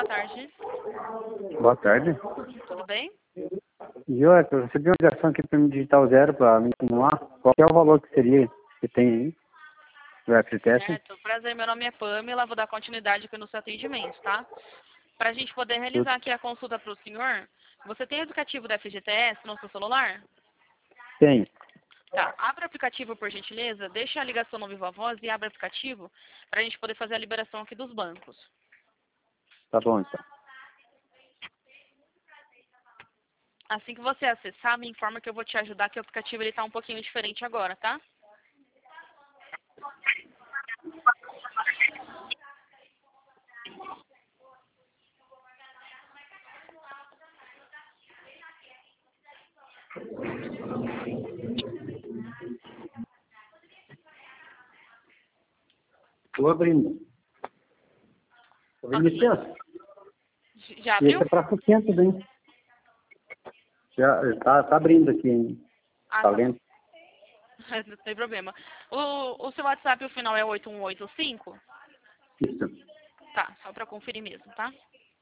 boa tarde. Boa tarde. Tudo bem? E eu recebi uma ligação aqui para me digitar o zero para me acumular. Qual que é o valor que seria que tem aí? Do FTS? Certo. Prazer, meu nome é Pamela, vou dar continuidade aqui no seu atendimento, tá? Para a gente poder realizar aqui a consulta para o senhor, você tem o aplicativo da FGTS no seu celular? Tem. Tá. Abra o aplicativo, por gentileza, deixa a ligação no Viva Voz e abre o aplicativo para a gente poder fazer a liberação aqui dos bancos. Tá bom, então. Assim que você acessar, me informa que eu vou te ajudar, que o aplicativo está um pouquinho diferente agora, tá? Estou abrindo. Estou vendo licença. Já abriu? Esse é para 60, bem. Já tá abrindo aqui, hein? Ah, Tá tá bom. lento? Não tem problema. O seu WhatsApp, o final é 8185? Isso. Tá, só para conferir mesmo, tá?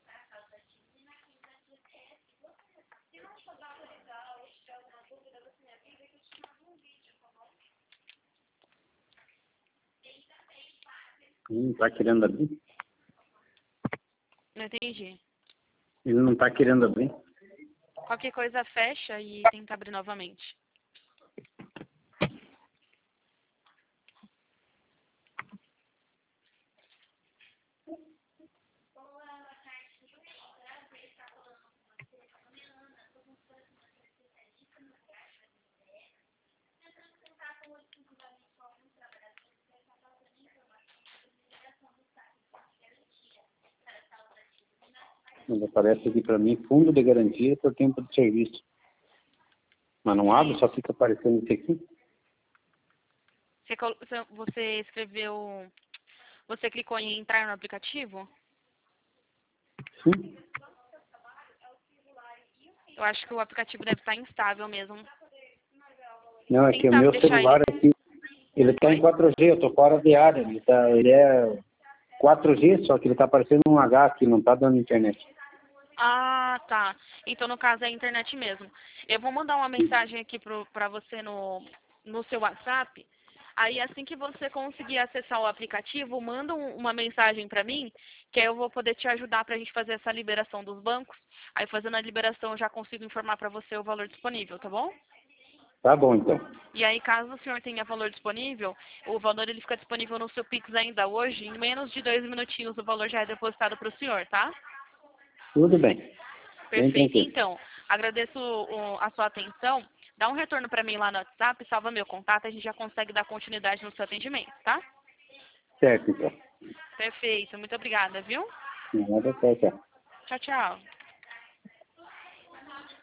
Ele não tá querendo abrir? Não entendi. Ele não tá querendo abrir? Qualquer coisa fecha e tenta abrir novamente. Mas aparece aqui para mim, fundo de garantia por tempo de serviço. Mas não abre, só fica aparecendo isso aqui. Você escreveu... Você clicou em entrar no aplicativo? Sim. Eu acho que o aplicativo deve estar instável mesmo. Não, é que o Tentar meu deixar celular aqui, ele tá em 4G, eu tô fora de área. Ele é 4G, só que ele tá aparecendo um H aqui, não tá dando internet. Ah, tá. Então, no caso, é a internet mesmo. Eu vou mandar uma mensagem aqui para você no seu WhatsApp. Aí, assim que você conseguir acessar o aplicativo, manda uma mensagem para mim, que aí eu vou poder te ajudar para a gente fazer essa liberação dos bancos. Aí, fazendo a liberação, eu já consigo informar para você o valor disponível, tá bom? Tá bom, então. E aí, caso o senhor tenha valor disponível, o valor ele fica disponível no seu Pix ainda hoje. Em menos de 2 minutinhos, o valor já é depositado para o senhor, tá? Tudo bem. Bem Perfeito. tranquilo. Então, agradeço a sua atenção. Dá um retorno para mim lá no WhatsApp, salva meu contato, a gente já consegue dar continuidade no seu atendimento, tá? Certo, então. Perfeito. Muito obrigada, viu? Nada, tchau, tchau. Tchau, tchau.